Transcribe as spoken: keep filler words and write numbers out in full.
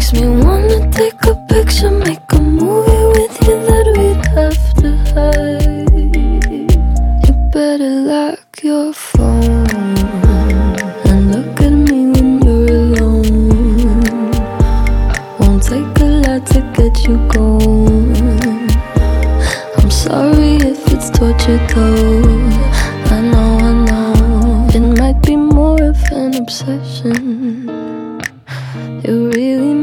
Makes me wanna take a picture, make a movie with you that we'd have to hide. You better lock your phone and look at me when you're alone. Won't take a lot to get you going. I'm sorry if it's torture though. I know, I know, it might be more of an obsession. You really